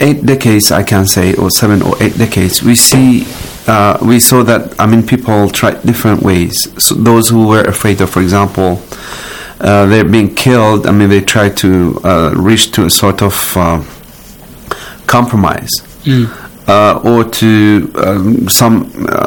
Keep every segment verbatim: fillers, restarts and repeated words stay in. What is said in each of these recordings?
eight decades, I can say, or seven or eight decades, we see, uh, we saw that, I mean, people tried different ways. So those who were afraid of, for example, uh, they're being killed, I mean, they try to uh, reach to a sort of uh, compromise. Mm. Uh, or to um, some,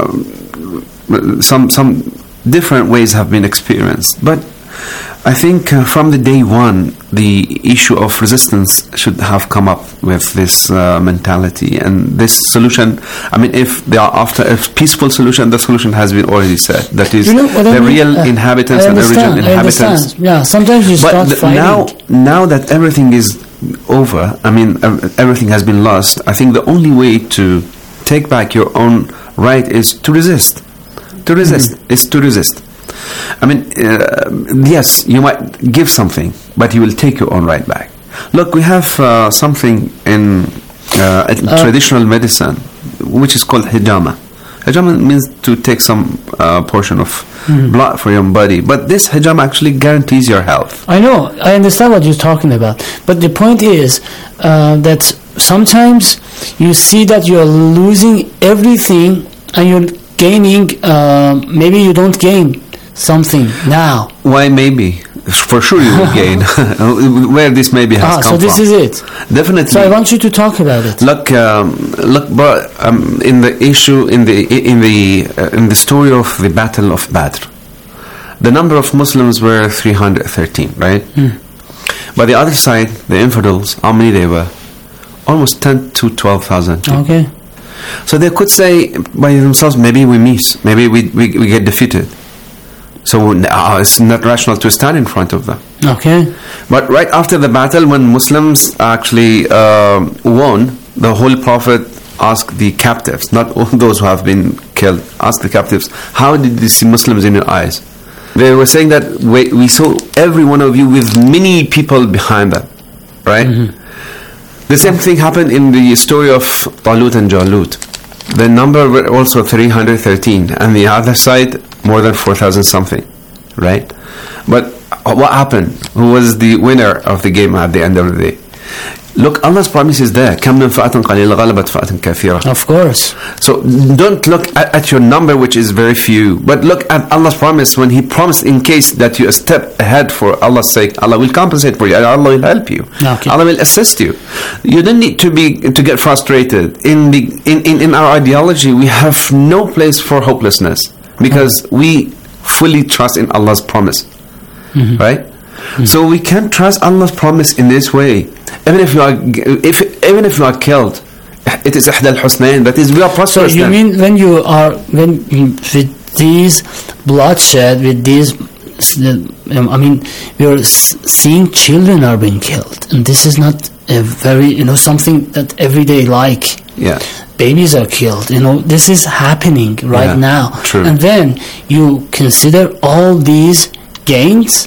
uh, some, some different ways have been experienced. But I think uh, from the day one, the issue of resistance should have come up with this uh, mentality and this solution. I mean, if they are after a peaceful solution, the solution has been already said. That is, you know the I mean? real uh, inhabitants and the original inhabitants. I understand. Yeah, sometimes you start but fighting. Now, now that everything is over, I mean, everything has been lost. I think the only way to take back your own right is to resist. To resist mm-hmm. is to resist. I mean, uh, yes, you might give something, but you will take your own right back. Look, we have uh, something in uh, uh, traditional medicine, which is called hijama. Hijama means to take some uh, portion of mm-hmm. blood for your body, but this hijama actually guarantees your health. I know, I understand what you're talking about, but the point is uh, that sometimes you see that you're losing everything and you're gaining, uh, maybe you don't gain something now. Why maybe? For sure you will gain. Where this maybe has ah, come so this from. is it. Definitely. So I want you to talk about it. Look, um, look, bro, um, in the issue, in the in the uh, in the story of the Battle of Badr, the number of Muslims were three hundred thirteen, right? Hmm. By the other side, the infidels, how many they were? Almost ten to twelve thousand. Okay. So they could say by themselves, maybe we miss, maybe we we, we get defeated. So uh, it's not rational to stand in front of them. Okay. But right after the battle, when Muslims actually uh, won, the Holy Prophet asked the captives, not all those who have been killed, asked the captives, how did you see Muslims in your eyes? They were saying that we, we saw every one of you with many people behind them, right? Mm-hmm. The same thing happened in the story of Talut and Jalut. The number were also three hundred thirteen, and the other side more than four thousand something, right? But what happened? Who was the winner of the game at the end of the day? Look, Allah's promise is there. كَمْ مِنْ فَأَةٍ قَلِيلَةٍ غَلَبَتْ فَأَةٍ كَثِيرَةٍ. Of course. So don't look at, at your number, which is very few, but look at Allah's promise when He promised in case that you step ahead for Allah's sake, Allah will compensate for you. Allah will help you. Okay. Allah will assist you. You don't need to be to get frustrated. In the in, in, in our ideology, we have no place for hopelessness because mm-hmm. we fully trust in Allah's promise, mm-hmm. right? Mm-hmm. So we can trust Allah's promise in this way. Even if you are, if even if you are killed, it is إحدى الحسنين. That is, we are prosperous. So you then. mean when you are when with these bloodshed, with these, I mean, we are seeing children are being killed, and this is not a very, you know, something that everyday like. Yeah. Babies are killed. You know, this is happening right yeah, now. True. And then you consider all these gains.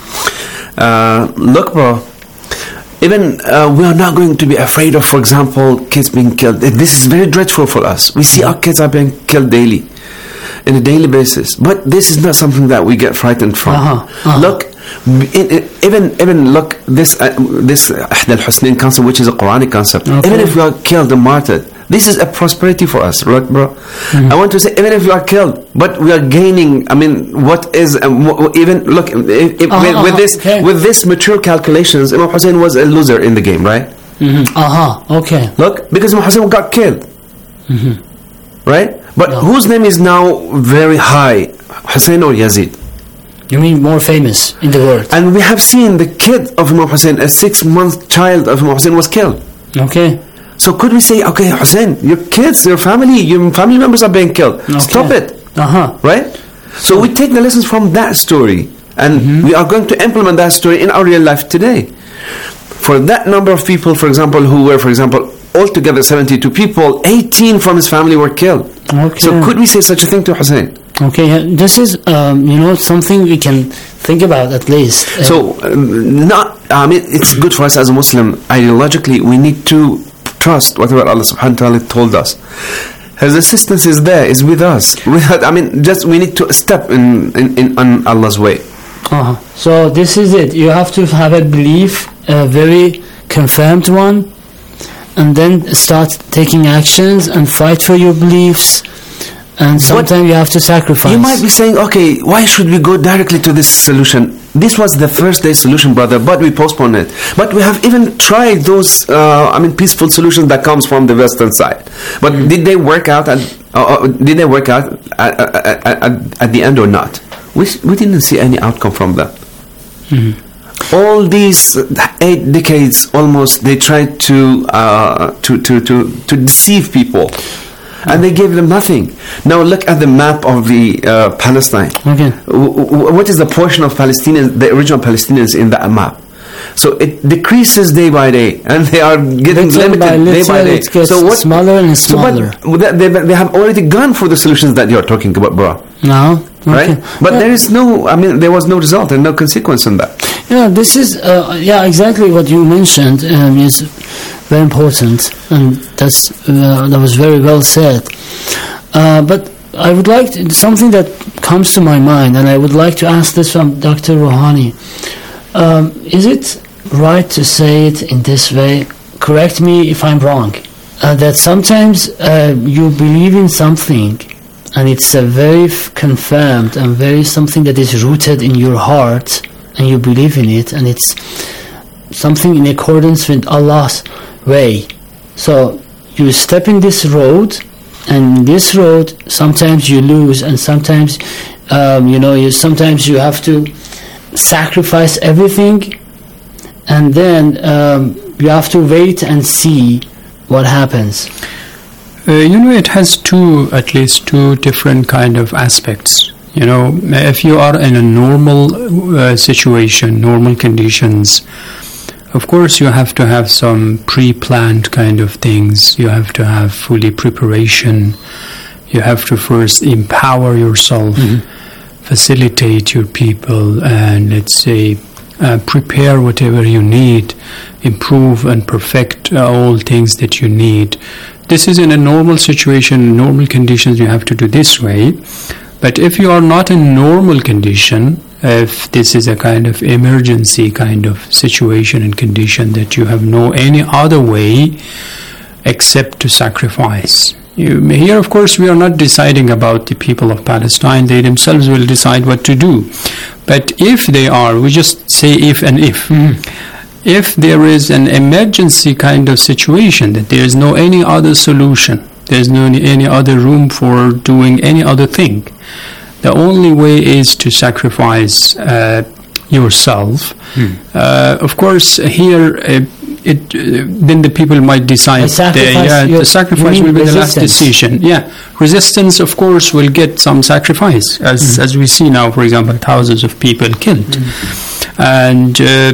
Uh, look, bro. Even uh, we are not going to be afraid of, for example, kids being killed. This is very dreadful for us. We see our kids are being killed daily, on a daily basis. But this is not something that we get frightened from. Uh-huh. Uh-huh. Look, in, in, even even look this uh, this إحدى الحسنين concept, which is a Quranic concept. Okay. Even if we are killed and martyred, this is a prosperity for us, right, bro? Mm-hmm. I want to say, even if we are killed, but we are gaining. I mean, what is um, w- even look if, if, uh-huh, with, with this okay. with this mature calculations, Imam Hussein was a loser in the game, right? Mm-hmm. Uh huh. Okay. Look, because Imam Hussein got killed, mm-hmm. right? But no. whose name is now very high, Hussein or Yazid? You mean more famous in the world? And we have seen the kid of Imam Hussein, a six-month child of Imam Hussein, was killed. Okay. So could we say, okay, Hussein, your kids, your family, your family members are being killed. Okay. Stop it. Uh-huh. Right? So, so we take the lessons from that story, and mm-hmm. we are going to implement that story in our real life today. For that number of people, for example, who were, for example, altogether seventy-two people, eighteen from his family were killed. Okay. So could we say such a thing to Hussein? Okay, this is, um, you know, something we can think about at least. Uh, so, um, not, I mean, it's good for us as a Muslim. Ideologically, we need to trust whatever Allah subhanahu wa ta'ala told us. His assistance is there, is with us. I mean, just we need to step in, in, in on Allah's way. Uh-huh. So this is it. You have to have a belief, a very confirmed one, and then start taking actions and fight for your beliefs. And sometimes you have to sacrifice. You might be saying, okay, why should we go directly to this solution? This was the first day solution, brother, but we postponed it. But we have even tried those, uh, I mean, peaceful solutions that comes from the Western side. But mm-hmm. did they work out? At, uh, did they work out at, at, at, at the end or not? We we didn't see any outcome from them. Mm-hmm. All these eight decades, almost, they tried to uh, to, to to to deceive people. And they gave them nothing. Now look at the map of the uh, Palestine. Okay. W- w- what is the portion of Palestinians, the original Palestinians in that map? So it decreases day by day, and they are getting little limited by little, day by day. It gets so what, smaller and smaller. So but they, they have already gone for the solutions that you're talking about, bro. No. Okay. Right? But yeah. there is no, I mean, there was no result and no consequence in that. Yeah, this is, uh, yeah, exactly what you mentioned um, is very important, and that's uh, that was very well said. Uh, but I would like to, something that comes to my mind, and I would like to ask this from Doctor Rouhani. Um, is it right to say it in this way? Correct me if I'm wrong. Uh, that sometimes uh, you believe in something, and it's a very f- confirmed and very something that is rooted in your heart, and you believe in it, and it's something in accordance with Allah's way. So you step in this road, and in this road sometimes you lose, and sometimes um, you know you sometimes you have to sacrifice everything, and then um, you have to wait and see what happens. Uh, you know, it has two, at least two different kind of aspects. You know, if you are in a normal uh, situation, normal conditions, of course you have to have some pre-planned kind of things. You have to have fully preparation. You have to first empower yourself, mm-hmm. facilitate your people, and let's say uh, prepare whatever you need, improve and perfect uh, all things that you need. This is in a normal situation, normal conditions, you have to do this way. But if you are not in normal condition, if this is a kind of emergency kind of situation and condition that you have no any other way except to sacrifice. You, here, of course, we are not deciding about the people of Palestine. They themselves will decide what to do. But if they are, we just say if and if. Mm. If there is an emergency kind of situation, that there is no any other solution, there's no any, any other room for doing any other thing, the only way is to sacrifice uh, yourself. Hmm. Uh, of course, here, uh, it uh, then the people might decide. The uh, yeah, the sacrifice will be resistance. The last decision. Yeah, resistance, of course, will get some sacrifice, as hmm. as we see now. For example, thousands of people killed, hmm. and uh,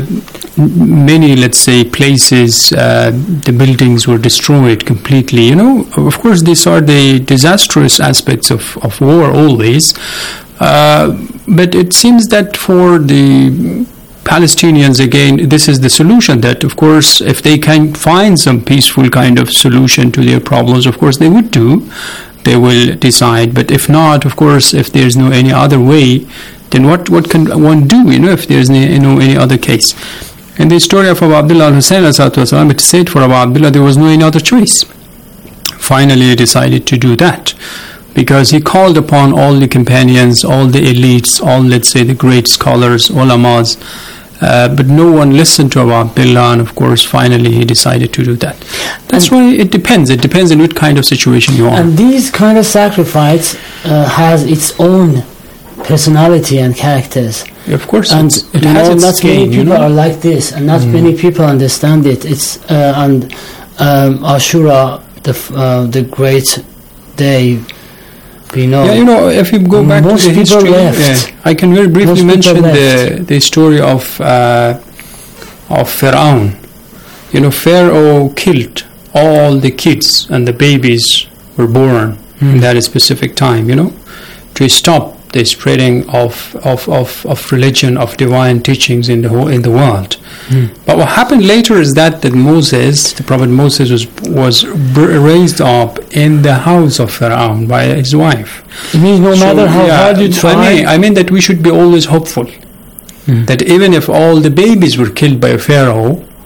many, let's say, places, uh, the buildings were destroyed completely. You know, of course, these are the disastrous aspects of, of war always. Uh, but it seems that for the Palestinians, again, this is the solution, that, of course, if they can find some peaceful kind of solution to their problems, of course, they would do. They will decide. But if not, of course, if there's no any other way, then what, what can one do, you know, if there's no, you know, any other case? In the story of Abu Abdullah al-Hussein, it said for Abu Abdullah there was no any other choice. Finally, he decided to do that, because he called upon all the companions, all the elites, all, let's say, the great scholars, ulamas, uh, but no one listened to Abu Abdullah, and of course, finally, he decided to do that. That's and why it depends. It depends on what kind of situation you are. And these kind of sacrifice uh, has its own personality and characters. Of course, and it you has know, its not game, many people you know? are like this, and not mm. many people understand it. It's uh, and um, Ashura, the f- uh, the great day, we know. Yeah, you know, if you go back to the history, yeah, I can very briefly most mention the the story of uh, of Pharaoh. You know, Pharaoh killed all the kids and the babies were born mm. in that specific time. You know, to stop the spreading of, of, of, of religion, of divine teachings in the whole, in the world. Mm. But what happened later is that, that Moses, the Prophet Moses, was was raised up in the house of Pharaoh by his wife. It means no so, matter how yeah, hard you try. I mean, I mean that we should be always hopeful. Mm. That even if all the babies were killed by Pharaoh,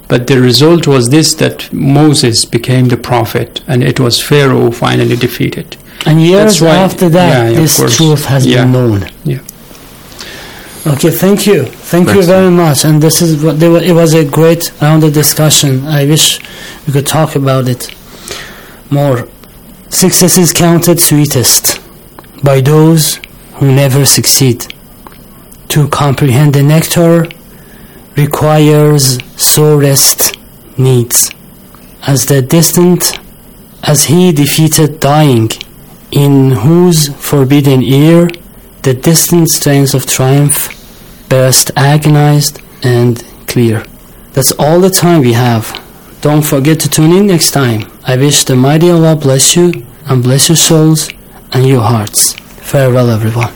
But the result was this, that Moses became the prophet, and it was Pharaoh finally defeated. And years That's why- after that, yeah, yeah, of this course. truth has Yeah. been known. Yeah. Okay, thank you. Thank you Thanks. very much. And this is what there wa- it was a great rounded discussion. I wish we could talk about it more. Success is counted sweetest by those who never succeed. To comprehend the nectar requires sorest needs. As the distant as he defeated dying, in whose forbidden ear the distant strains of triumph burst agonized and clear. That's all the time we have. Don't forget to tune in next time. I wish the mighty Allah bless you and bless your souls and your hearts. Farewell, everyone.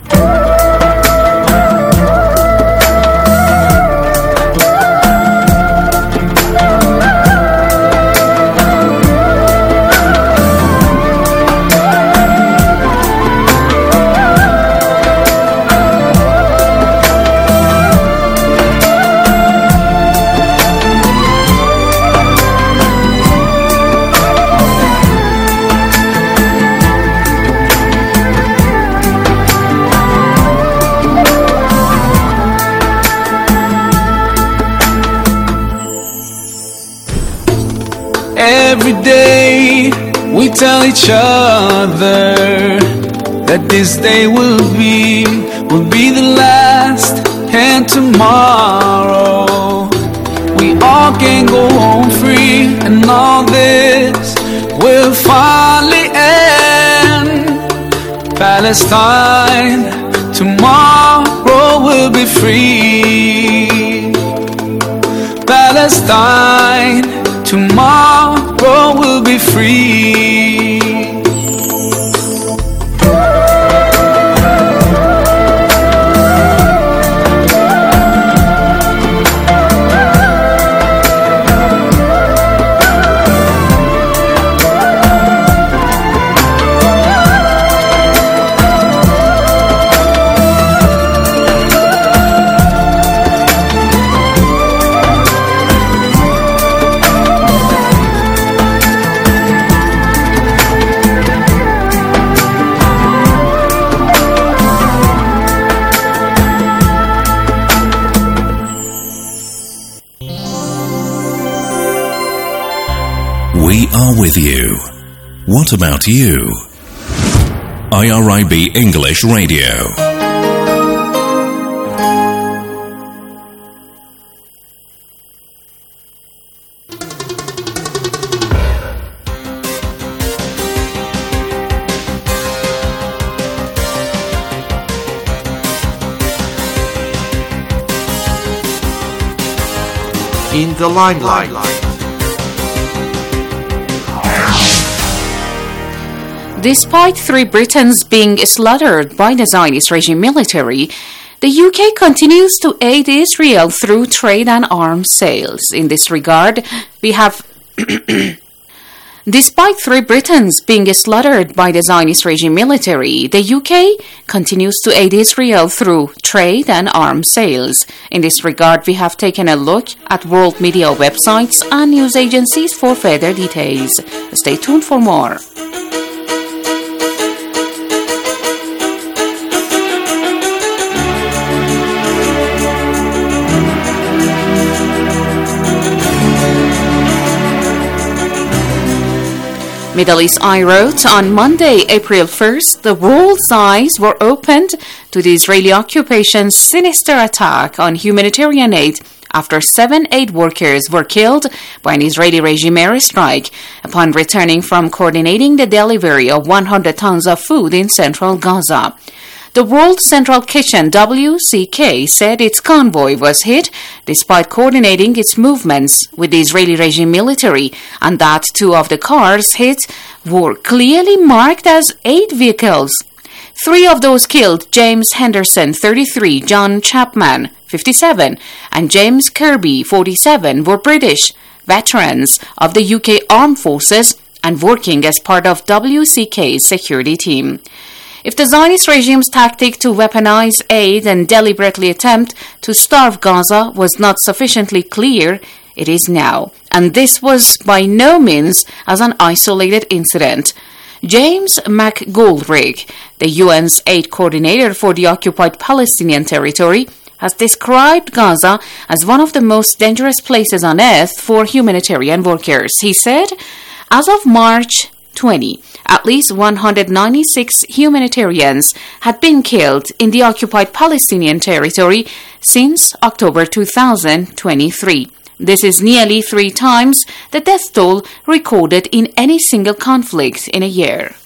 Every day we tell each other that this day will be, will be the last, and tomorrow we all can go home free, and all this will finally end. Palestine, tomorrow will be free. Palestine, tomorrow will be free. We are with you. What about you? I R I B English Radio. In the limelight. Despite three Britons being slaughtered by the Zionist regime military, the U K continues to aid Israel through trade and arms sales. In this regard, we have... Despite three Britons being slaughtered by the Zionist regime military, the U K continues to aid Israel through trade and arms sales. In this regard, we have taken a look at world media websites and news agencies for further details. Stay tuned for more. Middle East Eye wrote, on Monday, April first, the world's eyes were opened to the Israeli occupation's sinister attack on humanitarian aid after seven aid workers were killed by an Israeli regime airstrike upon returning from coordinating the delivery of one hundred tons of food in central Gaza. The World Central Kitchen, W C K, said its convoy was hit despite coordinating its movements with the Israeli regime military, and that two of the cars hit were clearly marked as aid vehicles. Three of those killed, James Henderson, thirty-three, John Chapman, fifty-seven, and James Kirby, forty-seven, were British veterans of the U K Armed Forces and working as part of W C K's security team. If the Zionist regime's tactic to weaponize aid and deliberately attempt to starve Gaza was not sufficiently clear, it is now. And this was by no means as an isolated incident. James McGoldrick, the U N's aid coordinator for the occupied Palestinian territory, has described Gaza as one of the most dangerous places on earth for humanitarian workers. He said, as of March twentieth, at least one hundred ninety-six humanitarians had been killed in the occupied Palestinian territory since October two thousand twenty-three. This is nearly three times the death toll recorded in any single conflict in a year.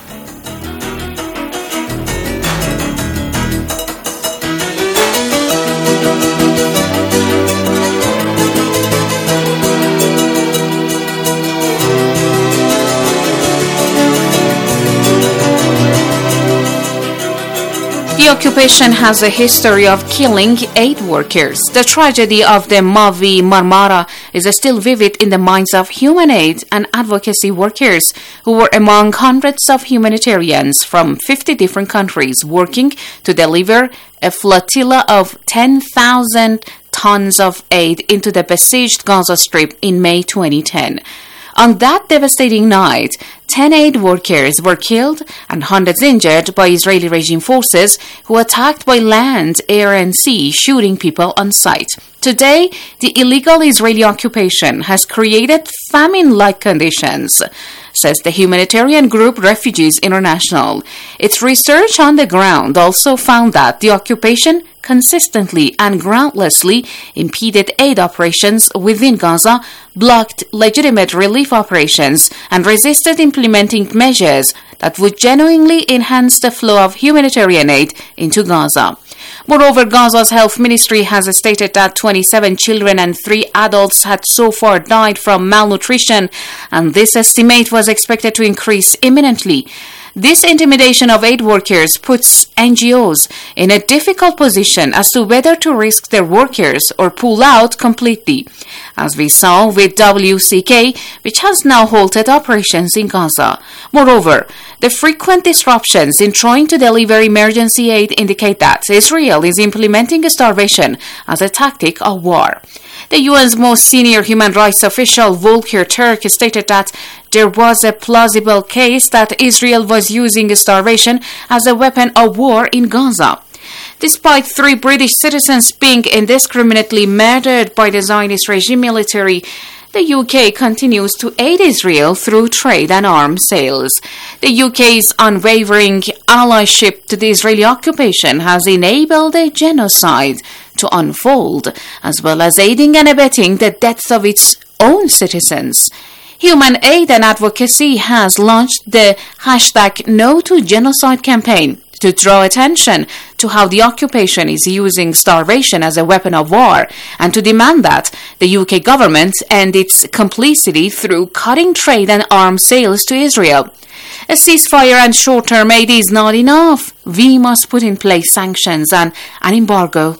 The occupation has a history of killing aid workers. The tragedy of the Mavi Marmara is still vivid in the minds of human aid and advocacy workers who were among hundreds of humanitarians from fifty different countries working to deliver a flotilla of ten thousand tons of aid into the besieged Gaza Strip in May twenty ten. On that devastating night, ten aid workers were killed and hundreds injured by Israeli regime forces who attacked by land, air and sea, shooting people on sight. Today, the illegal Israeli occupation has created famine-like conditions, says the humanitarian group Refugees International. Its research on the ground also found that the occupation consistently and groundlessly impeded aid operations within Gaza, blocked legitimate relief operations, and resisted implementing measures that would genuinely enhance the flow of humanitarian aid into Gaza. Moreover, Gaza's health ministry has stated that twenty-seven children and three adults had so far died from malnutrition, and this estimate was expected to increase imminently. This intimidation of aid workers puts N G Os in a difficult position as to whether to risk their workers or pull out completely, as we saw with W C K, which has now halted operations in Gaza. Moreover, the frequent disruptions in trying to deliver emergency aid indicate that Israel is implementing starvation as a tactic of war. The U N's most senior human rights official, Volker Turk, stated that there was a plausible case that Israel was using starvation as a weapon of war in Gaza. Despite three British citizens being indiscriminately murdered by the Zionist regime military, the U K continues to aid Israel through trade and arms sales. The U K's unwavering allyship to the Israeli occupation has enabled a genocide to unfold, as well as aiding and abetting the deaths of its own citizens. Human Aid and Advocacy has launched the hashtag No to Genocide campaign to draw attention to how the occupation is using starvation as a weapon of war and to demand that the U K government end its complicity through cutting trade and arms sales to Israel. A ceasefire and short-term aid is not enough. We must put in place sanctions and an embargo.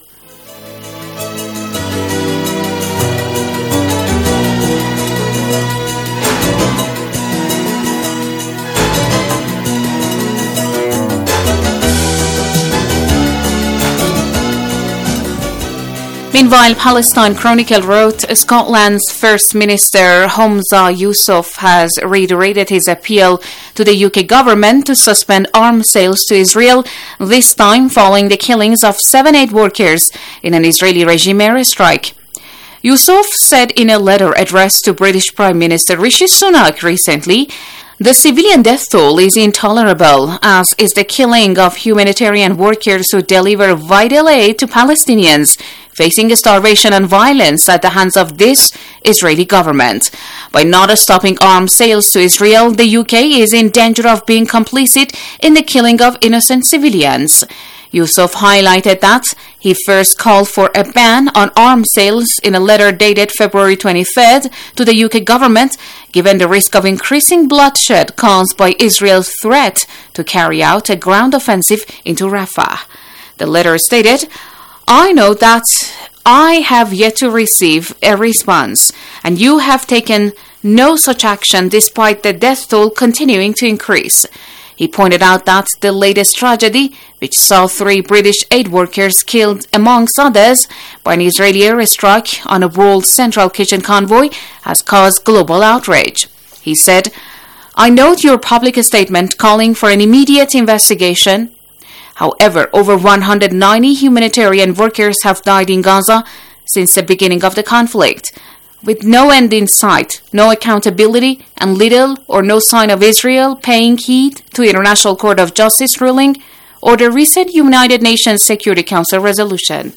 Meanwhile, Palestine Chronicle wrote, Scotland's First Minister Humza Yousaf has reiterated his appeal to the U K government to suspend arms sales to Israel, this time following the killings of seven aid workers in an Israeli regime airstrike. Yousaf said in a letter addressed to British Prime Minister Rishi Sunak recently, the civilian death toll is intolerable, as is the killing of humanitarian workers who deliver vital aid to Palestinians facing starvation and violence at the hands of this Israeli government. By not stopping arms sales to Israel, the U K is in danger of being complicit in the killing of innocent civilians. Yousaf highlighted that he first called for a ban on arms sales in a letter dated February twenty-third to the U K government, given the risk of increasing bloodshed caused by Israel's threat to carry out a ground offensive into Rafah. The letter stated, I know that I have yet to receive a response, and you have taken no such action despite the death toll continuing to increase. He pointed out that the latest tragedy, which saw three British aid workers killed amongst others by an Israeli airstrike on a World Central Kitchen convoy, has caused global outrage. He said, "I note your public statement calling for an immediate investigation. However, over one hundred ninety humanitarian workers have died in Gaza since the beginning of the conflict. With no end in sight, no accountability, and little or no sign of Israel paying heed to International Court of Justice ruling or the recent United Nations Security Council resolution."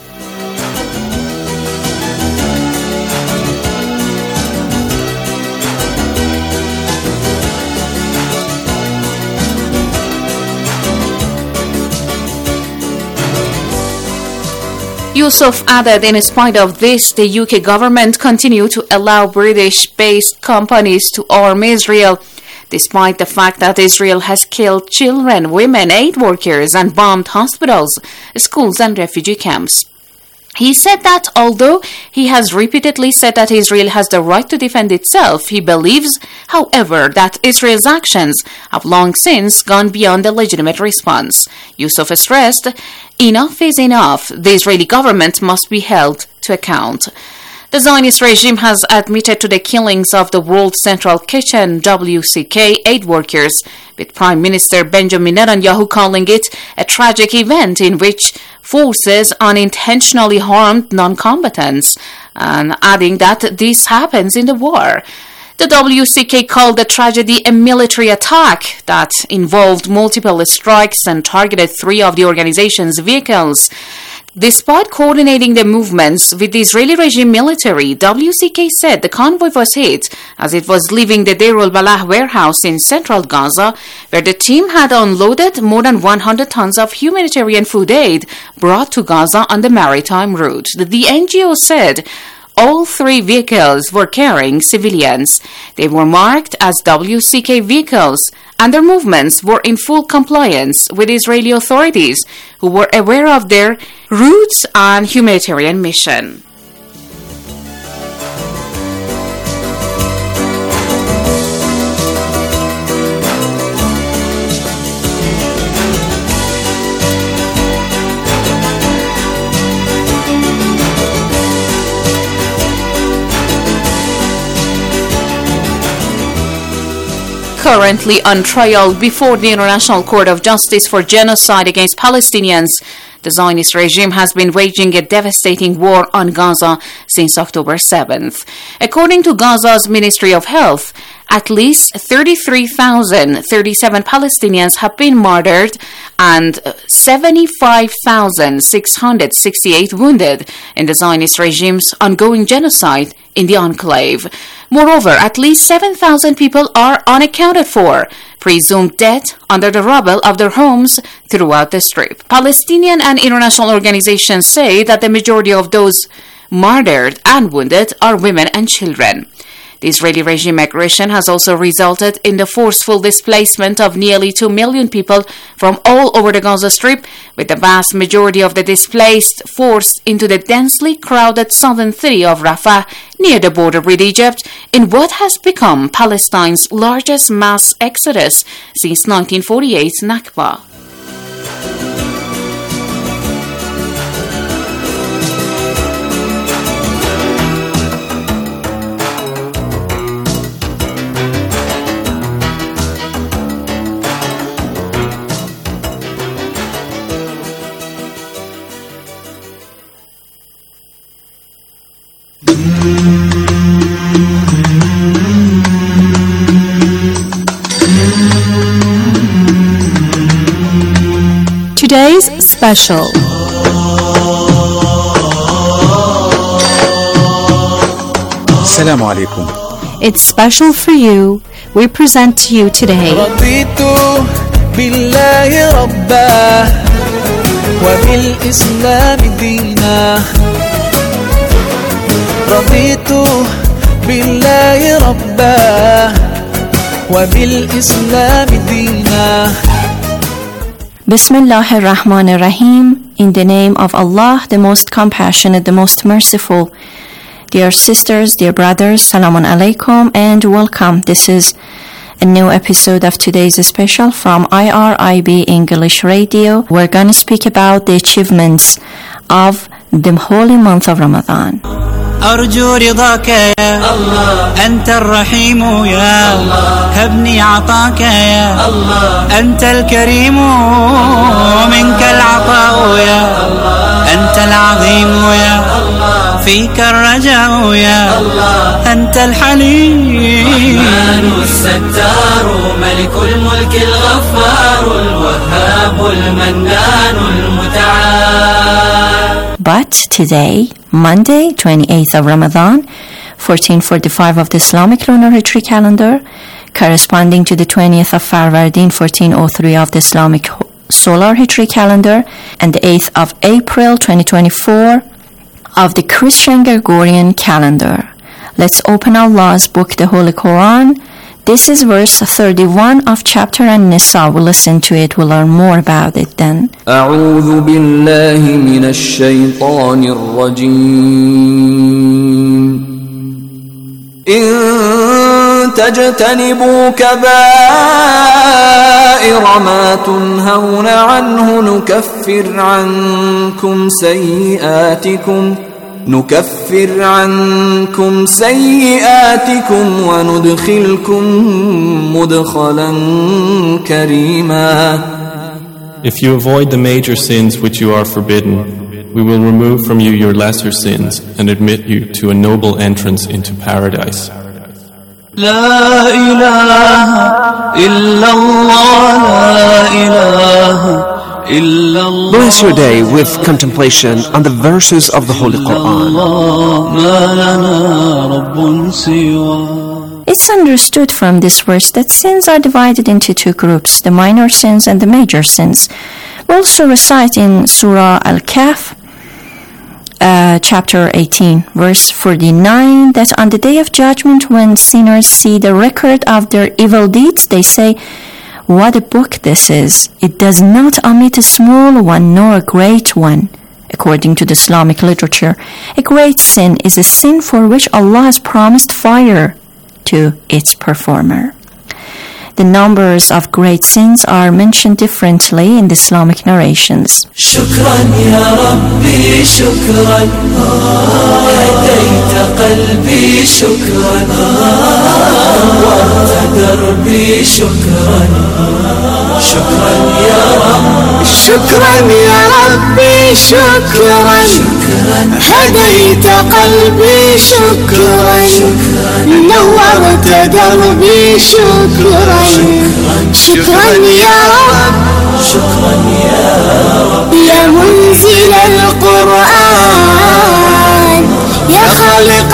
Yusuf added, in spite of this, the U K government continued to allow British-based companies to arm Israel, despite the fact that Israel has killed children, women, aid workers, and bombed hospitals, schools, and refugee camps. He said that although he has repeatedly said that Israel has the right to defend itself, he believes, however, that Israel's actions have long since gone beyond the legitimate response. Yusuf stressed, "Enough is enough. The Israeli government must be held to account." The Zionist regime has admitted to the killings of the World Central Kitchen W C K aid workers, with Prime Minister Benjamin Netanyahu calling it a tragic event in which forces unintentionally harmed non-combatants, and adding that this happens in the war. The W C K called the tragedy a military attack that involved multiple strikes and targeted three of the organization's vehicles. Despite coordinating the movements with the Israeli regime military, W C K said the convoy was hit as it was leaving the Deir al-Balah warehouse in central Gaza, where the team had unloaded more than one hundred tons of humanitarian food aid brought to Gaza on the maritime route. The N G O said all three vehicles were carrying civilians. They were marked as W C K vehicles, and their movements were in full compliance with Israeli authorities, who were aware of their routes and humanitarian mission. Currently on trial before the International Court of Justice for genocide against Palestinians, the Zionist regime has been waging a devastating war on Gaza since October seventh. According to Gaza's Ministry of Health, at least thirty-three thousand thirty-seven Palestinians have been murdered and seventy-five thousand six hundred sixty-eight wounded in the Zionist regime's ongoing genocide in the enclave. Moreover, at least seven thousand people are unaccounted for, presumed dead under the rubble of their homes throughout the Strip. Palestinian and international organizations say that the majority of those murdered and wounded are women and children. The Israeli regime aggression has also resulted in the forceful displacement of nearly two million people from all over the Gaza Strip, with the vast majority of the displaced forced into the densely crowded southern city of Rafah, near the border with Egypt, in what has become Palestine's largest mass exodus since nineteen forty-eight Nakba. Today's special. Assalamu alaikum. It's special for you. We present to you today. رضيت بالله ربا وبالإسلام دينا رضيت بالله ربا وبالإسلام دينا. Bismillah ar-Rahman ar-Rahim. In the name of Allah, the most compassionate, the most merciful. Dear sisters, dear brothers, Salamun alaikum and welcome. This is a new episode of today's special from I R I B English Radio. We're going to speak about the achievements of the holy month of Ramadan. أرجو رضاك يا الله أنت الرحيم يا الله هبني عطاك يا الله أنت الكريم منك العطاء يا الله أنت العظيم يا الله فيك الرجاء يا الله أنت الحليم الرحمن الستار ملك الملك الغفار الوهاب المنان المتعال. But today, Monday, twenty-eighth of Ramadan, fourteen forty-five of the Islamic lunar Hijri calendar, corresponding to the twentieth of Farvardin, fourteen oh three of the Islamic solar Hijri calendar, and the eighth of April, twenty twenty-four of the Christian Gregorian calendar. Let's open Allah's book, the Holy Quran. This is verse thirty-one of chapter An-Nisa. We'll listen to it, we'll learn more about it then. أعوذ بالله من الشيطان الرجيم إن تجتنبوا كبائر ما تنهون عنه نكفر عنكم سيئاتكم نكفر عنكم سيئاتكم وندخلكم مدخلا كريما. If you avoid the major sins which you are forbidden, we will remove from you your lesser sins and admit you to a noble entrance into paradise. لا إله إلا الله لا إله إلا الله. Bless your day with contemplation on the verses of the Holy Quran. ما لنا رب سواه. It's understood from this verse that sins are divided into two groups, the minor sins and the major sins. We also recite in Surah Al-Kahf, uh, chapter eighteen, verse forty-nine, that on the day of judgment, when sinners see the record of their evil deeds, they say, "What a book this is! It does not omit a small one nor a great one." According to the Islamic literature, a great sin is a sin for which Allah has promised fire to its performer. The numbers of great sins are mentioned differently in the Islamic narrations. شكرا يا ربي شكرا هديت قلبي شكرا نورت دربي شكرا شكرا يا رب شكرا يا ربي شكرا هديت قلبي شكرا نورت دربي شكرا شكرا يا رب شكرا يا رب يا منزل القرآن يا خالق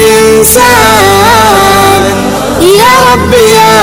الإنسان يا رب يا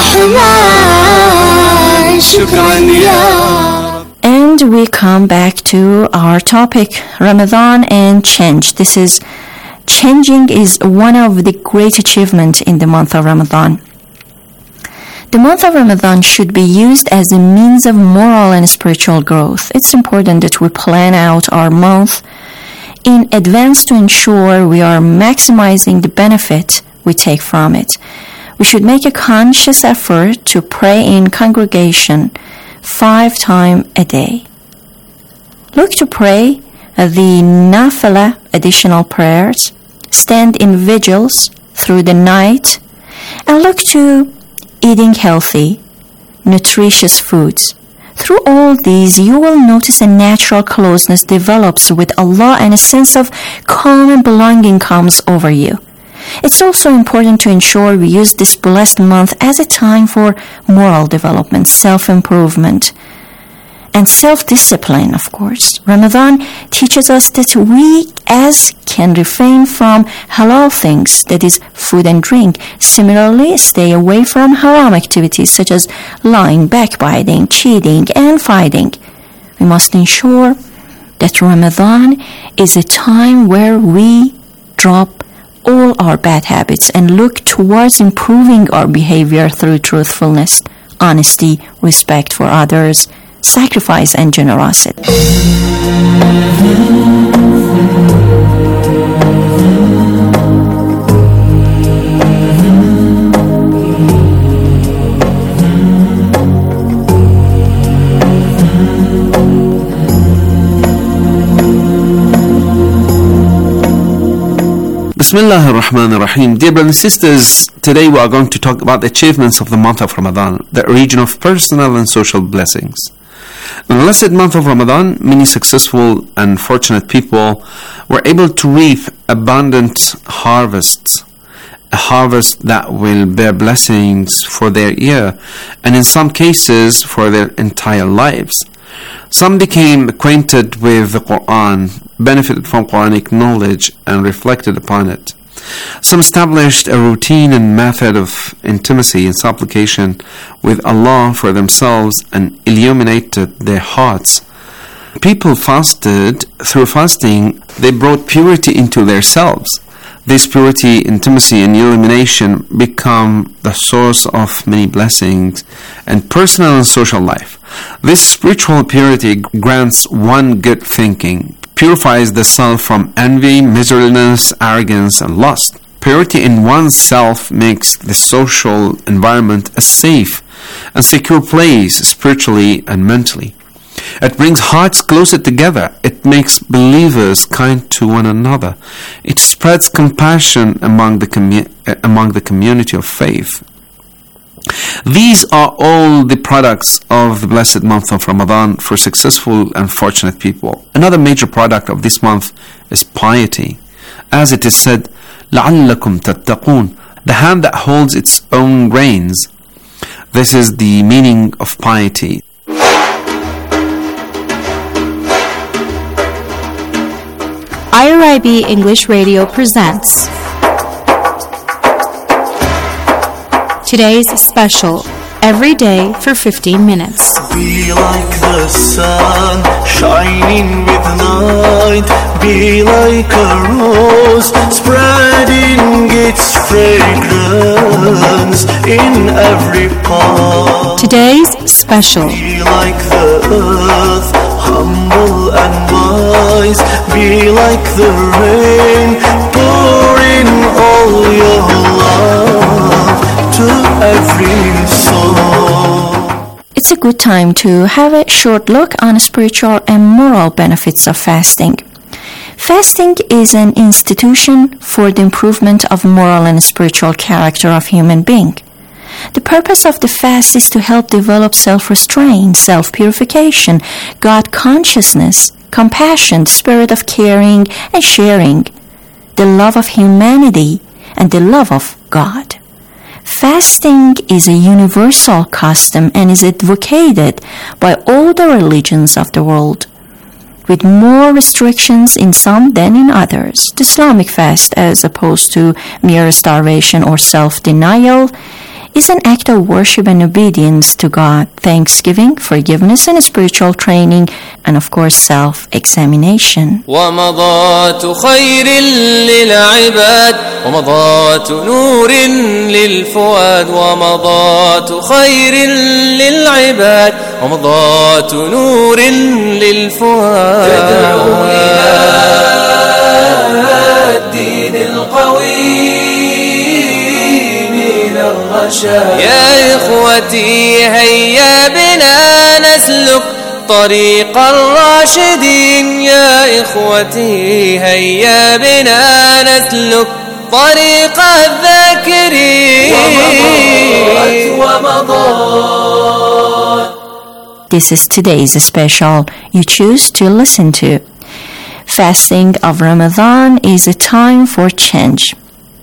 رحمن شكرا يا رب. And we come back to our topic, Ramadan and change. This is, changing is one of the great achievements in the month of Ramadan. The month of Ramadan should be used as a means of moral and spiritual growth. It's important that we plan out our month in advance to ensure we are maximizing the benefit we take from it. We should make a conscious effort to pray in congregation five times a day. Look to pray the Nafila additional prayers, stand in vigils through the night, and look to eating healthy, nutritious foods. Through all these, you will notice a natural closeness develops with Allah and a sense of calm and belonging comes over you. It's also important to ensure we use this blessed month as a time for moral development, self-improvement, and self-discipline, of course. Ramadan teaches us that we as can refrain from halal things, that is, food and drink. Similarly, stay away from haram activities such as lying, backbiting, cheating, and fighting. We must ensure that Ramadan is a time where we drop all our bad habits and look towards improving our behavior through truthfulness, honesty, respect for others, sacrifice, and generosity. Bismillah ar-Rahman ar-Rahim. Dear brothers and sisters, today we are going to talk about the achievements of the month of Ramadan, the origin of personal and social blessings. In the blessed month of Ramadan, many successful and fortunate people were able to reap abundant harvests, a harvest that will bear blessings for their year, and in some cases for their entire lives. Some became acquainted with the Quran, benefited from Quranic knowledge, and reflected upon it. Some established a routine and method of intimacy and supplication with Allah for themselves and illuminated their hearts. People fasted. Through fasting, they brought purity into themselves. This purity, intimacy, and illumination become the source of many blessings in personal and social life. This spiritual purity grants one good thinking, purifies the self from envy, miserliness, arrogance, and lust. Purity in oneself makes the social environment a safe and secure place spiritually and mentally. It brings hearts closer together. It makes believers kind to one another. It spreads compassion among the commu- among the community of faith. These are all the products of the blessed month of Ramadan for successful and fortunate people. Another major product of this month is piety. As it is said, لَعَلَّكُمْ تَتَّقُونَ, the hand that holds its own reins. This is the meaning of piety. I R I B English Radio presents today's special, every day for fifteen minutes. Be like the sun, shining with light. Be like a rose, spreading its fragrance in every part. Today's special. Be like the earth, humble and wise. Be like the rain, pour in all your love to every soul. It's a good time to have a short look on spiritual and moral benefits of fasting. Fasting is an institution for the improvement of moral and spiritual character of human being. The purpose of the fast is to help develop self-restraint, self-purification, God consciousness, compassion, the spirit of caring and sharing, the love of humanity, and the love of God. Fasting is a universal custom and is advocated by all the religions of the world, with more restrictions in some than in others. The Islamic fast, as opposed to mere starvation or self-denial, is an act of worship and obedience to God, thanksgiving, forgiveness, and spiritual training, and of course self-examination. ومضات خير للعباد ومضات نور للفؤاد ومضات خير للعباد ومضات نور للفؤاد تدعو إلى الدين القوي. يا إخوتي هيا بنا نسلك طريق الراشدين. يا إخوتي هيا بنا نسلك طريق الذاكرين. This is today's special you choose to listen to. Fasting of Ramadan is a time for change.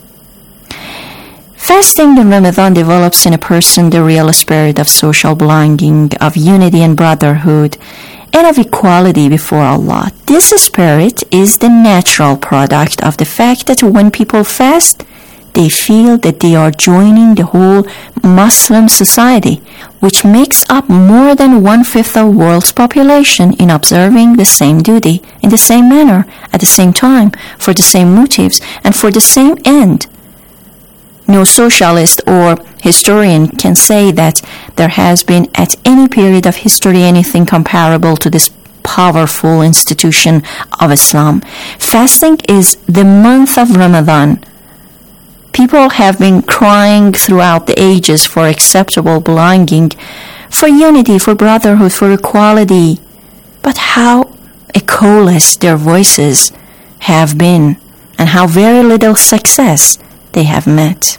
Fasting in Ramadan develops in a person the real spirit of social belonging, of unity and brotherhood, and of equality before Allah. This spirit is the natural product of the fact that when people fast, they feel that they are joining the whole Muslim society, which makes up more than one-fifth of the world's population, in observing the same duty, in the same manner, at the same time, for the same motives, and for the same end. No socialist or historian can say that there has been at any period of history anything comparable to this powerful institution of Islam. Fasting is the month of Ramadan. People have been crying throughout the ages for acceptable belonging, for unity, for brotherhood, for equality. But how echoless their voices have been and how very little success they have met.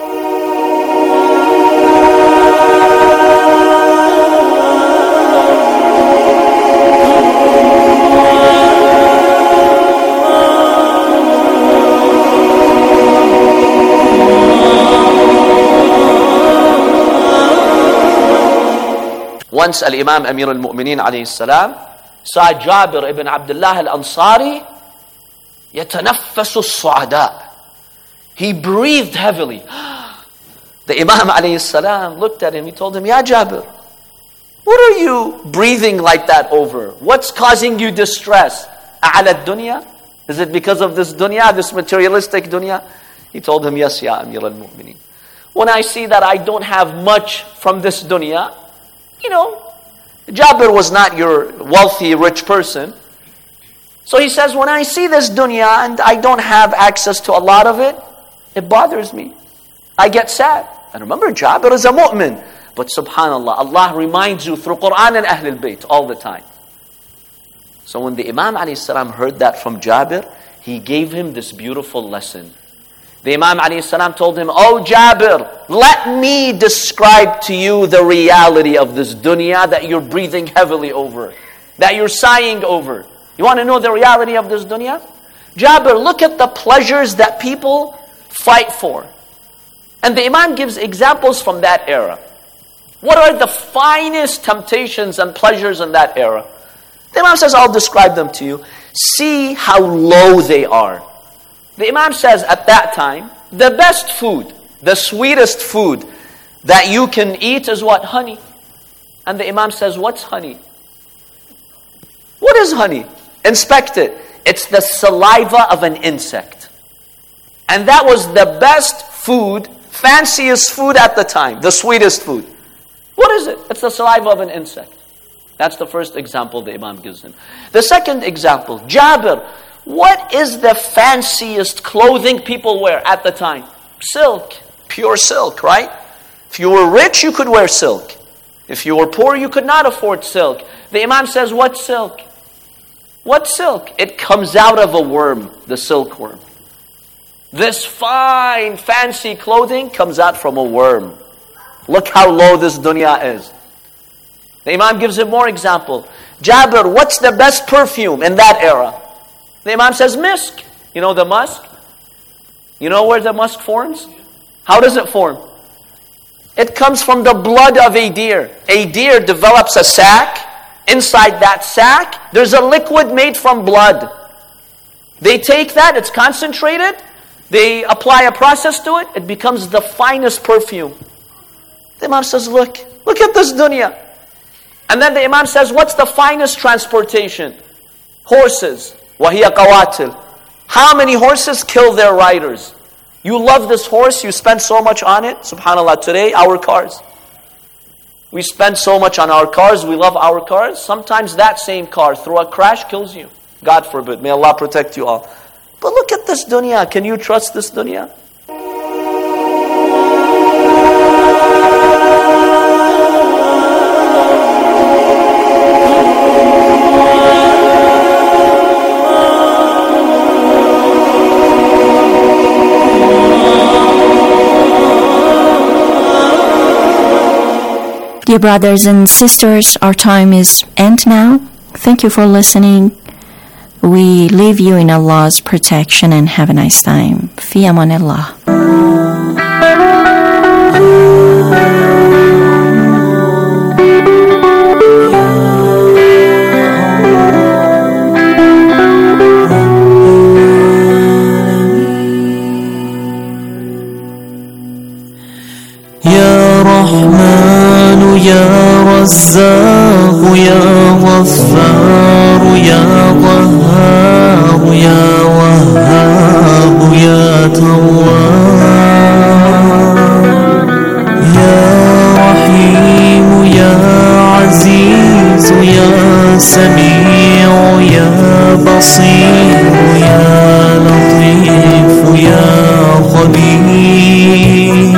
Once Al-Imam Amir al-Mu'mineen alayhi salam saw Jabir ibn Abdullah al-Ansari يتنفس الصعداء. He breathed heavily. The Imam alayhi salam looked at him. He told him, Ya Jabir, what are you breathing like that over? What's causing you distress? أعلى الدنيا? Is it because of this dunya, this materialistic dunya? He told him, yes, Ya Amir al-Mu'mineen. When I see that I don't have much from this dunya, you know, Jabir was not your wealthy, rich person. So he says, when I see this dunya and I don't have access to a lot of it, it bothers me. I get sad. And remember, Jabir is a mu'min. But subhanAllah, Allah reminds you through Quran and Ahlul Bayt all the time. So when the Imam alayhi salam heard that from Jabir, he gave him this beautiful lesson. The Imam alayhi salam told him, Oh Jabir, let me describe to you the reality of this dunya that you're breathing heavily over, that you're sighing over. You want to know the reality of this dunya? Jabir, look at the pleasures that people fight for. And the Imam gives examples from that era. What are the finest temptations and pleasures in that era? The Imam says, I'll describe them to you. See how low they are. The Imam says at that time, the best food, the sweetest food that you can eat is what? Honey. And the Imam says, what's honey? What is honey? Inspect it. It's the saliva of an insect. And that was the best food, fanciest food at the time, the sweetest food. What is it? It's the saliva of an insect. That's the first example the Imam gives him. The second example, Jabir, what is the fanciest clothing people wear at the time? Silk, pure silk, right? If you were rich, you could wear silk. If you were poor, you could not afford silk. The Imam says, what silk? What silk? It comes out of a worm, the silkworm. This fine, fancy clothing comes out from a worm. Look how low this dunya is. The Imam gives him more example. Jabir, what's the best perfume in that era? The Imam says misk. You know the musk? You know where the musk forms? How does it form? It comes from the blood of a deer. A deer develops a sac. Inside that sac, there's a liquid made from blood. They take that, it's concentrated. They apply a process to it. It becomes the finest perfume. The Imam says, look, look at this dunya. And then the Imam says, what's the finest transportation? Horses. وَهِيَ قَوَاتِلْ. How many horses kill their riders? You love this horse, you spend so much on it. SubhanAllah, today, our cars. We spend so much on our cars, we love our cars. Sometimes that same car, through a crash, kills you. God forbid. May Allah protect you all. But look at this dunya. Can you trust this dunya? Dear brothers and sisters, our time is end now. Thank you for listening. We leave you in Allah's protection and have a nice time. Fi amanillah. يا رزاق يا غفار يا قهار يا وهاب يا تواب يا رحيم يا عزيز يا سميع يا بصير يا لطيف يا خبير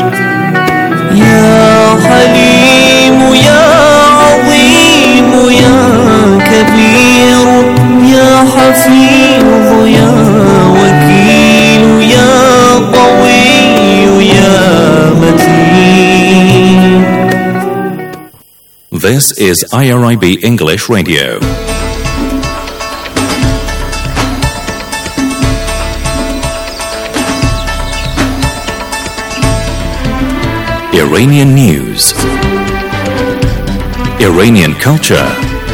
يا حليم يا عظيم يا كبير يا حفيظ يا وكيل This is I R I B English Radio. Iranian news, Iranian culture,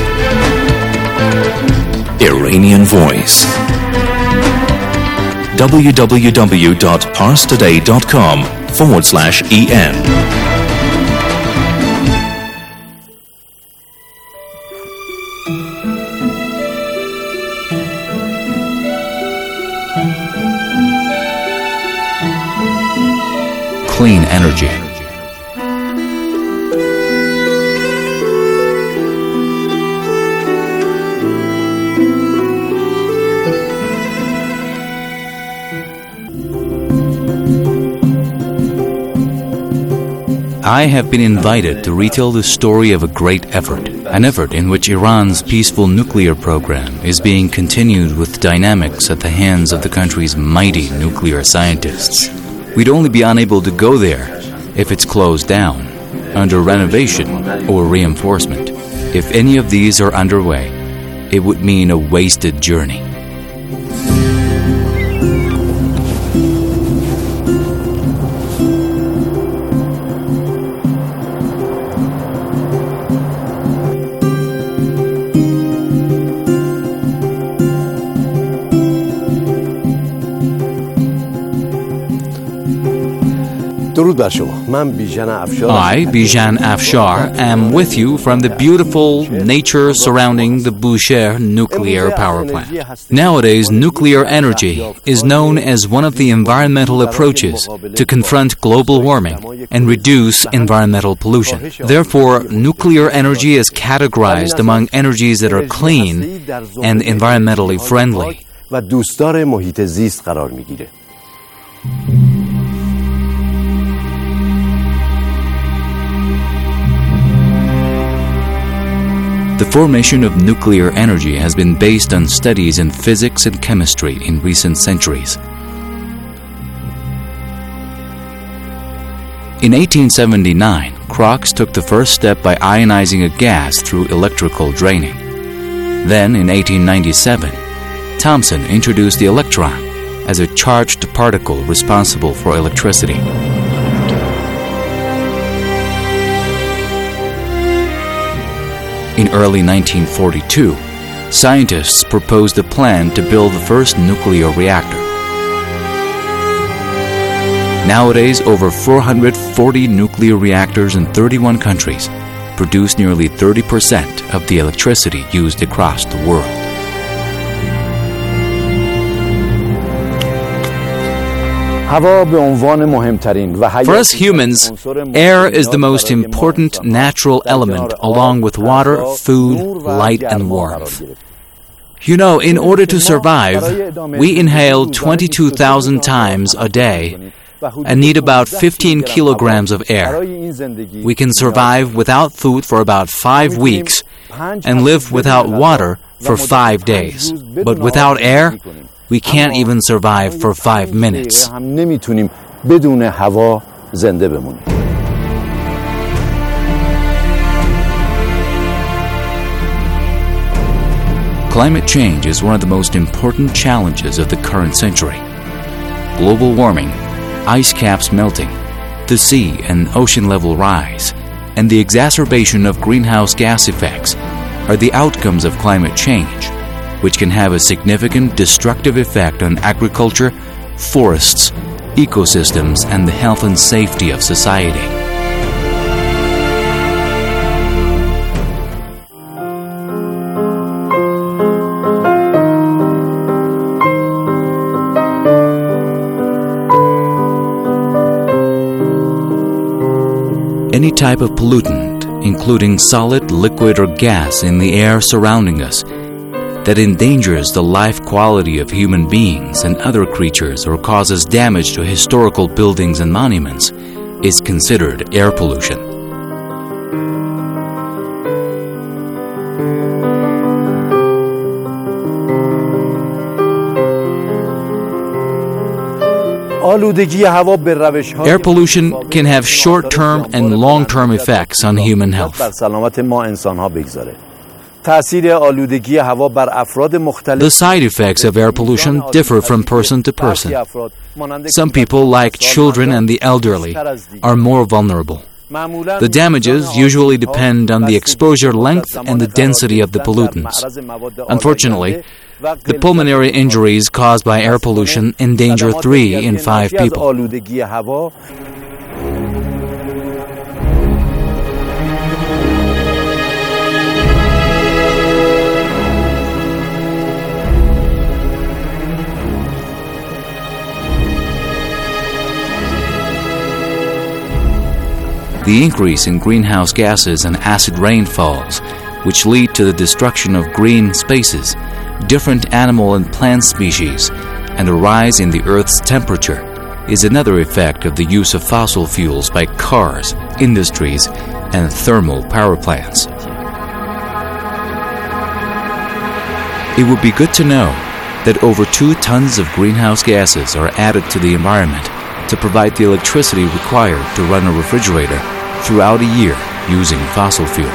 Iranian voice. www.parstoday.com forward slash EN. Clean energy. I have been invited to retell the story of a great effort, an effort in which Iran's peaceful nuclear program is being continued with dynamics at the hands of the country's mighty nuclear scientists. We'd only be unable to go there if it's closed down, under renovation or reinforcement. If any of these are underway, it would mean a wasted journey. I, Bijan Afshar, am with you from the beautiful nature surrounding the Bushehr nuclear power plant. Nowadays, nuclear energy is known as one of the environmental approaches to confront global warming and reduce environmental pollution. Therefore, nuclear energy is categorized among energies that are clean and environmentally friendly. The formation of nuclear energy has been based on studies in physics and chemistry in recent centuries. In eighteen seventy-nine, Crookes took the first step by ionizing a gas through electrical draining. Then, in eighteen ninety-seven, Thomson introduced the electron as a charged particle responsible for electricity. In early nineteen forty-two, scientists proposed a plan to build the first nuclear reactor. Nowadays, over four hundred forty nuclear reactors in thirty-one countries produce nearly thirty percent of the electricity used across the world. For us humans, air is the most important natural element along with water, food, light, and warmth. You know, in order to survive, we inhale twenty-two thousand times a day and need about fifteen kilograms of air. We can survive without food for about five weeks and live without water for five days. But without air, we can't even survive for five minutes. Climate change is one of the most important challenges of the current century. Global warming, ice caps melting, the sea and ocean level rise, and the exacerbation of greenhouse gas effects are the outcomes of climate change, which can have a significant destructive effect on agriculture, forests, ecosystems, and the health and safety of society. Any type of pollutant, including solid, liquid, or gas in the air surrounding us, that endangers the life quality of human beings and other creatures or causes damage to historical buildings and monuments, is considered air pollution. Air pollution can have short-term and long-term effects on human health. The side effects of air pollution differ from person to person. Some people, like children and the elderly, are more vulnerable. The damages usually depend on the exposure length and the density of the pollutants. Unfortunately, the pulmonary injuries caused by air pollution endanger three in five people. The increase in greenhouse gases and acid rainfalls, which lead to the destruction of green spaces, different animal and plant species, and a rise in the Earth's temperature, is another effect of the use of fossil fuels by cars, industries, and thermal power plants. It would be good to know that over two tons of greenhouse gases are added to the environment to provide the electricity required to run a refrigerator throughout a year using fossil fuel.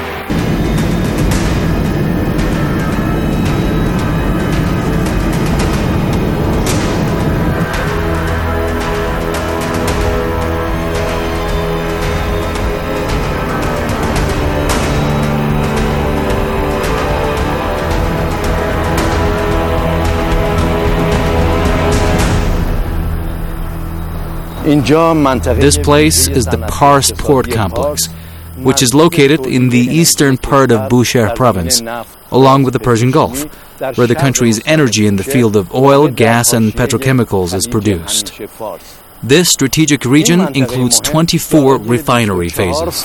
This place is the Pars Port Complex, which is located in the eastern part of Bushehr province, along with the Persian Gulf, where the country's energy in the field of oil, gas, and petrochemicals is produced. This strategic region includes twenty-four refinery phases.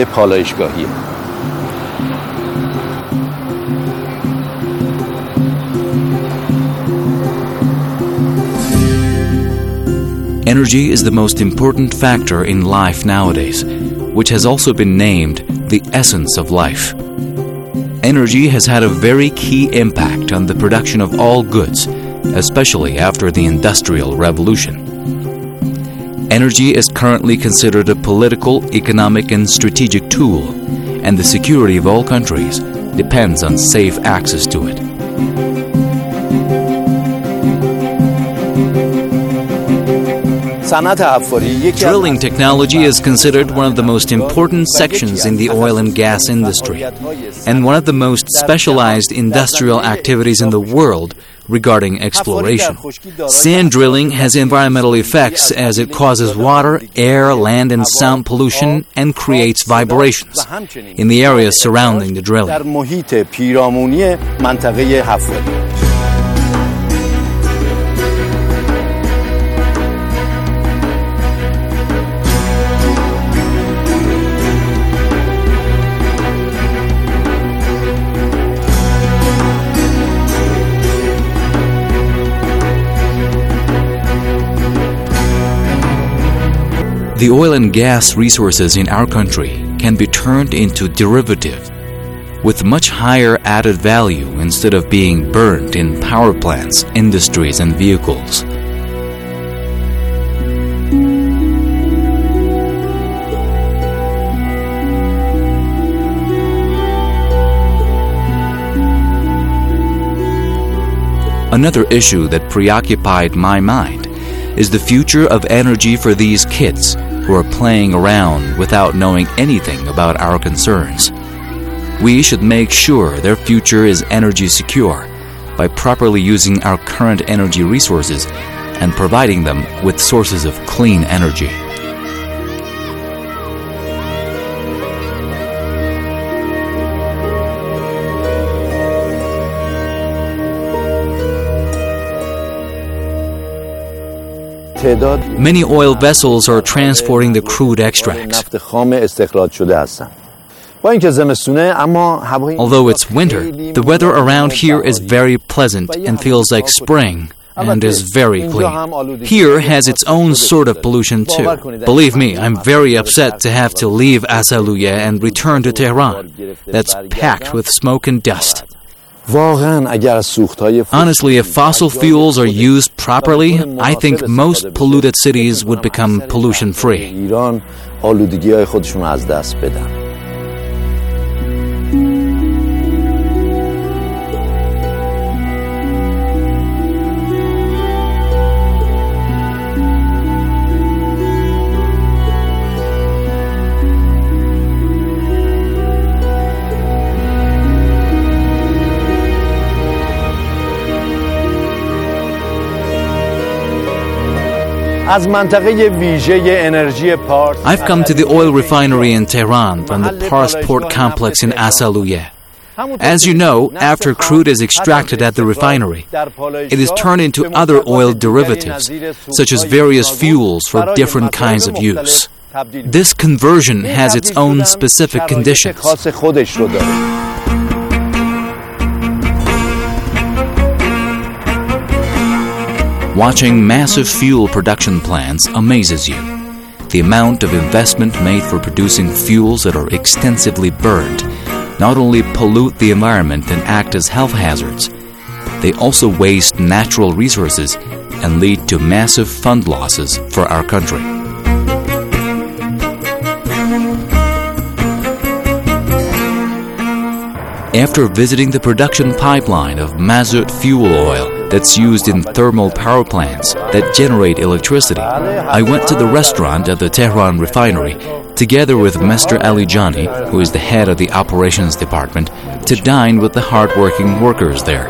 Energy is the most important factor in life nowadays, which has also been named the essence of life. Energy has had a very key impact on the production of all goods, especially after the Industrial Revolution. Energy is currently considered a political, economic, and strategic tool, and the security of all countries depends on safe access to it. Drilling technology is considered one of the most important sections in the oil and gas industry, and one of the most specialized industrial activities in the world regarding exploration. Sand drilling has environmental effects as it causes water, air, land, and sound pollution and creates vibrations in the areas surrounding the drilling. The oil and gas resources in our country can be turned into derivative with much higher added value instead of being burned in power plants, industries, and vehicles. Another issue that preoccupied my mind is the future of energy for these kids who are playing around without knowing anything about our concerns. We should make sure their future is energy secure by properly using our current energy resources and providing them with sources of clean energy. Many oil vessels are transporting the crude extracts. Although it's winter, the weather around here is very pleasant and feels like spring and is very clean. Here has its own sort of pollution too. Believe me, I'm very upset to have to leave Asaluye and return to Tehran. That's packed with smoke and dust. Honestly, if fossil fuels are used properly, I think most polluted cities would become pollution-free. I've come to the oil refinery in Tehran from the Pars Port complex in Asaluye. As you know, after crude is extracted at the refinery, it is turned into other oil derivatives, such as various fuels for different kinds of use. This conversion has its own specific conditions. Watching massive fuel production plants amazes you. The amount of investment made for producing fuels that are extensively burned not only pollute the environment and act as health hazards, they also waste natural resources and lead to massive fund losses for our country. After visiting the production pipeline of mazout fuel oil that's used in thermal power plants that generate electricity, I went to the restaurant at the Tehran refinery together with Mister Ali Jani, who is the head of the operations department, to dine with the hard-working workers there.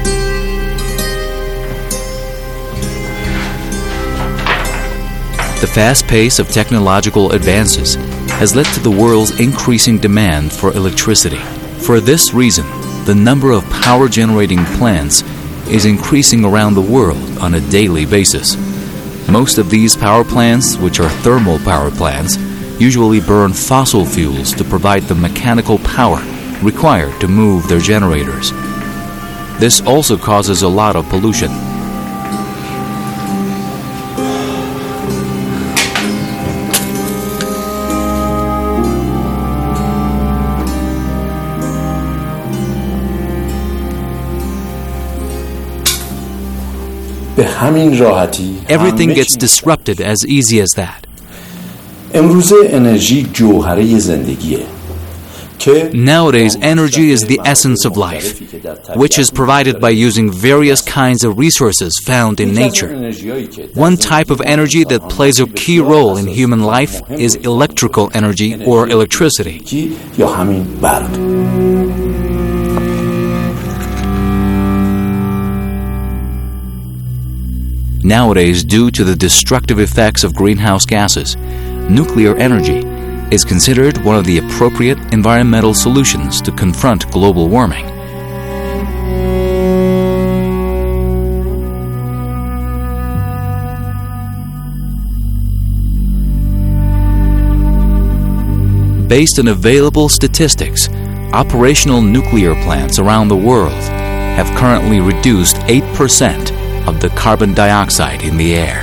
The fast pace of technological advances has led to the world's increasing demand for electricity. For this reason, the number of power-generating plants is increasing around the world on a daily basis. Most of these power plants, which are thermal power plants, usually burn fossil fuels to provide the mechanical power required to move their generators. This also causes a lot of pollution. Everything gets disrupted as easy as that. Nowadays, energy is the essence of life, which is provided by using various kinds of resources found in nature. One type of energy that plays a key role in human life is electrical energy or electricity. Nowadays, due to the destructive effects of greenhouse gases, nuclear energy is considered one of the appropriate environmental solutions to confront global warming. Based on available statistics, operational nuclear plants around the world have currently reduced eight percent of the carbon dioxide in the air.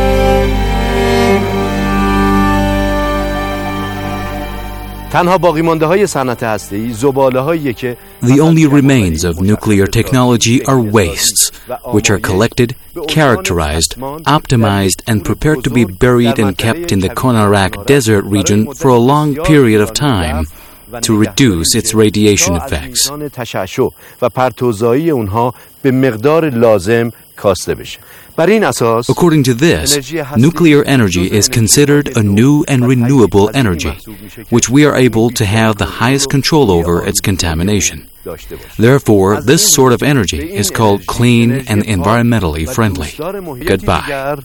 The only remains of nuclear technology are wastes, which are collected, characterized, optimized, and prepared to be buried and kept in the Konarak desert region for a long period of time to reduce its radiation effects. According to this, nuclear energy is considered a new and renewable energy, which we are able to have the highest control over its contamination. Therefore, this sort of energy is called clean and environmentally friendly. Goodbye.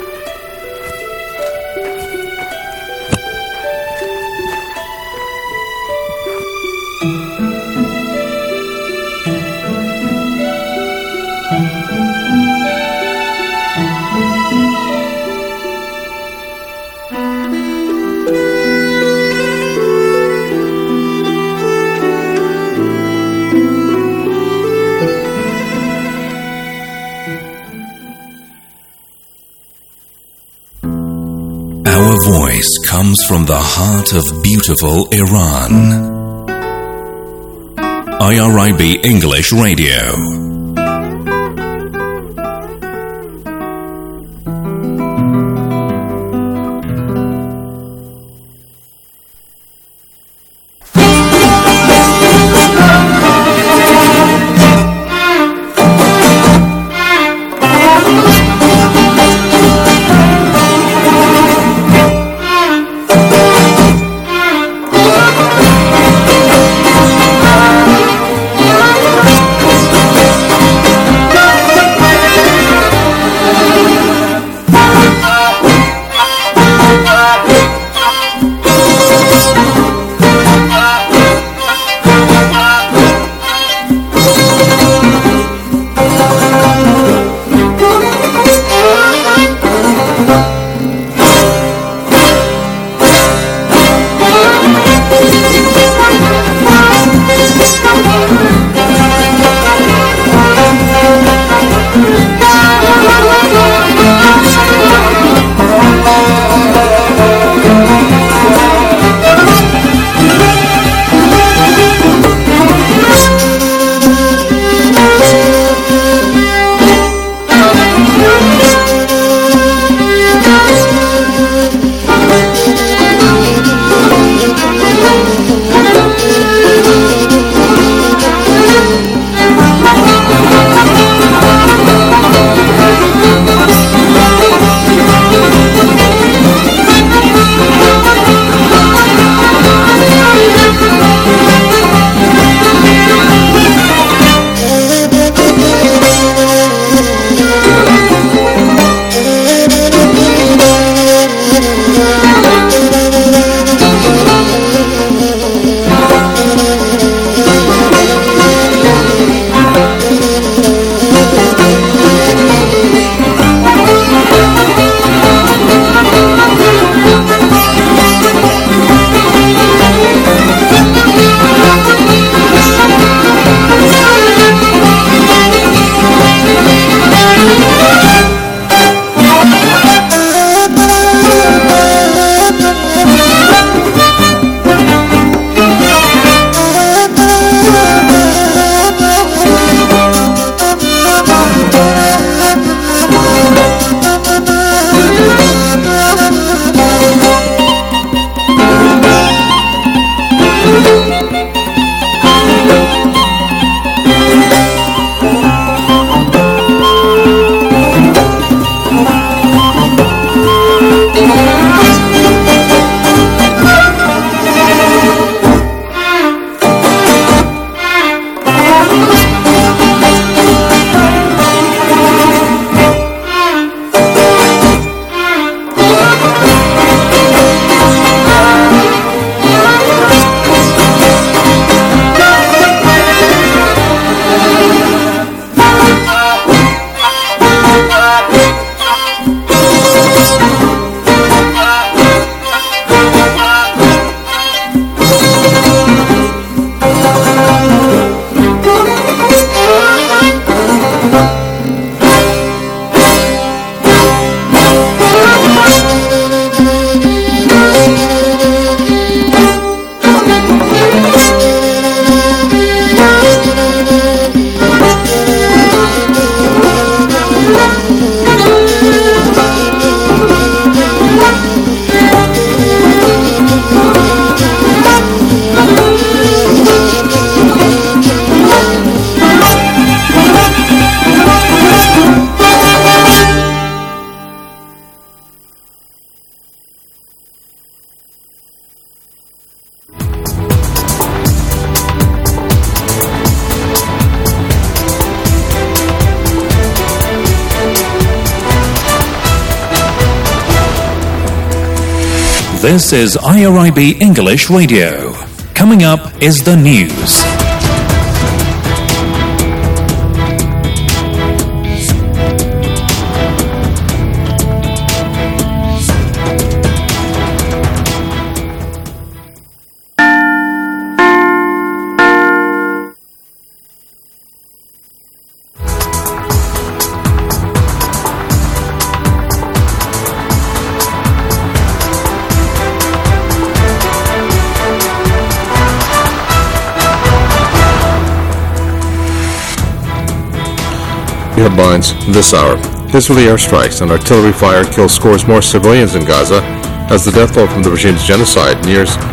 Our voice comes from the heart of beautiful Iran. I R I B English Radio. This is I R I B English Radio. Coming up is the news. Headlines this hour. Israeli airstrikes and artillery fire kill scores more civilians in Gaza as the death toll from the regime's genocide nears